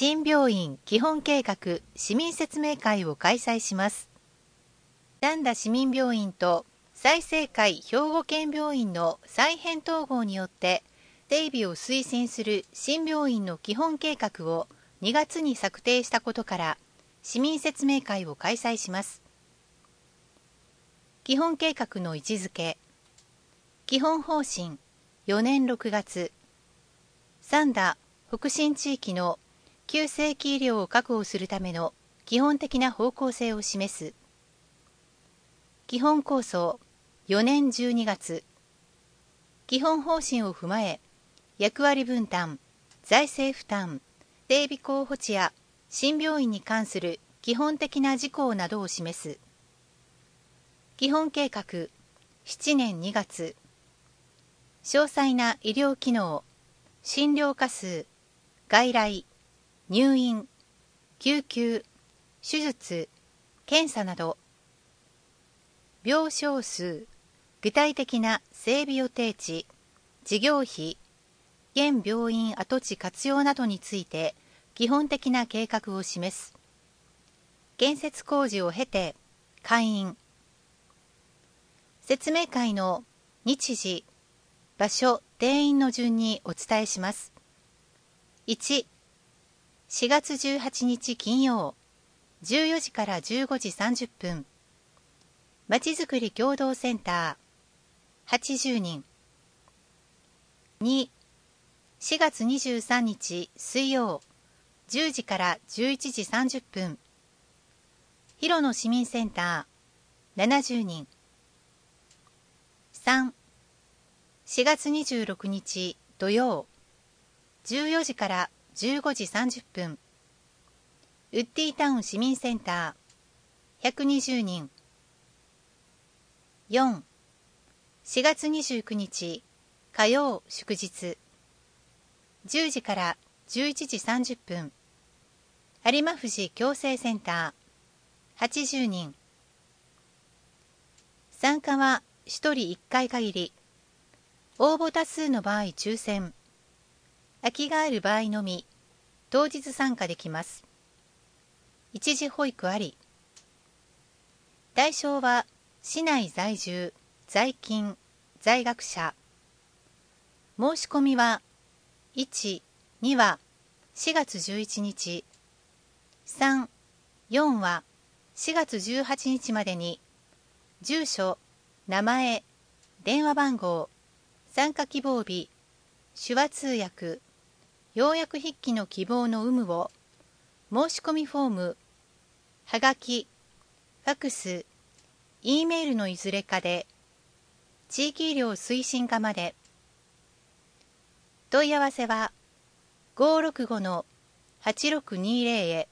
新病院基本計画市民説明会を開催します。丹田市民病院と済生会兵庫県病院の再編統合によって整備を推進する新病院の基本計画を2月に策定したことから市民説明会を開催します。基本計画の位置づけ。基本方針4年6月三田北信地域の急性期医療を確保するための基本的な方向性を示す。基本構想4年12月基本方針を踏まえ役割分担、財政負担、整備候補地や新病院に関する基本的な事項などを示す。基本計画7年2月詳細な医療機能、診療科数、外来、入院、救急、手術、検査など、病床数、具体的な整備予定地、事業費、現病院跡地活用などについて基本的な計画を示す。建設工事を経て、開院。説明会の日時、場所、定員の順にお伝えします。1、4月18日金曜、14時から15時30分。まちづくり共同センター、80人。2、4月23日水曜、10時から11時30分。広野市民センター、70人。3、4月26日土曜、14時から15時30分。ウッディタウン市民センター、120人。4、4月29日火曜祝日、10時から11時30分。有馬富士矯正センター、80人。参加は1人1回限り。応募多数の場合抽選。空きがある場合のみ、当日参加できます。一時保育あり。対象は、市内在住、在勤、在学者。申し込みは、1、2は4月11日、3、4は4月18日までに、住所、名前、電話番号、参加希望日、手話通訳、要約筆記の希望の有無を、申し込みフォーム、はがき、ファクス、Eメールのいずれかで、地域医療推進課まで。問い合わせは、565-8620へ。